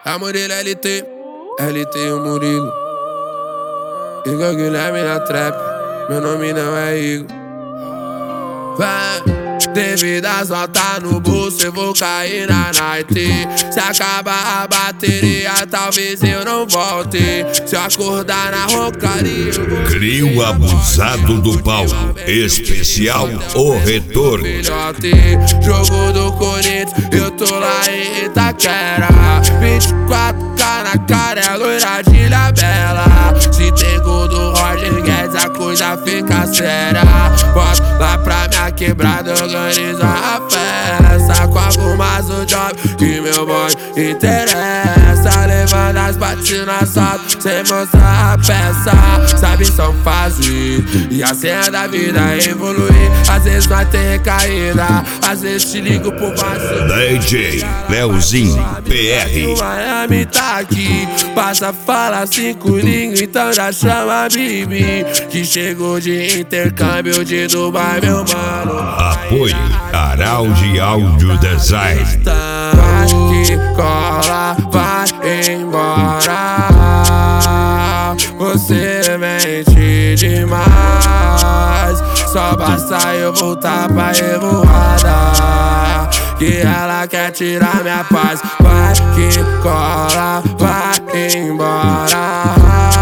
A Murilo LT, LT e o Murilo. Igor Guilherme na trap, meu nome não é Igor. Vai, devido às notas no bolso, eu vou cair na night. Se acabar a bateria, talvez eu não volte. Se eu acordar na rocaria, eu vou... Crio abusado do pau, especial O Retorno. Jogo do Corinthians, eu tô lá em Itaquera. 24K na cara, é loira de Ilhabela. Se tem gol do Roger Guedes, a coisa fica séria. Volto lá pra minha quebrada, organiza a festa. Com algumas o job que meu boy interessa. Levando as batidas soltas, sem mostrar a peça. Sabe, são fases, e a cena da vida é evoluir. Às vezes nós tem recaída, às vezes te ligo pro vacilo. DJ Leozinho PR. O Miami tá aqui, passa, fala 5 línguas, então já chama a Bibi. Que chegou de intercâmbio de Dubai, meu mano. Apoio Araldi Audio Design. Vai que cola, vai embora. Você mente demais. Só basta eu voltar pra revoada, que ela quer tirar minha paz. Vai que cola, vai embora.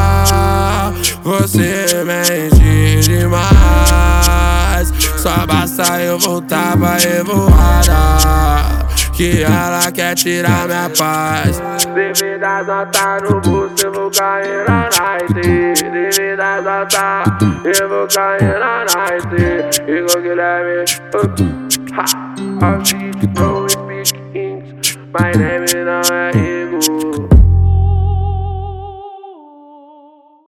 Você mente demais. Só basta eu voltar pra revoada, que ela quer tirar minha paz. Devido às notas no bolso, eu vou cair na night. Devido às notas, eu vou cair na night. Igor Guilherme, ha, I'll see you, don't speak English. My name is not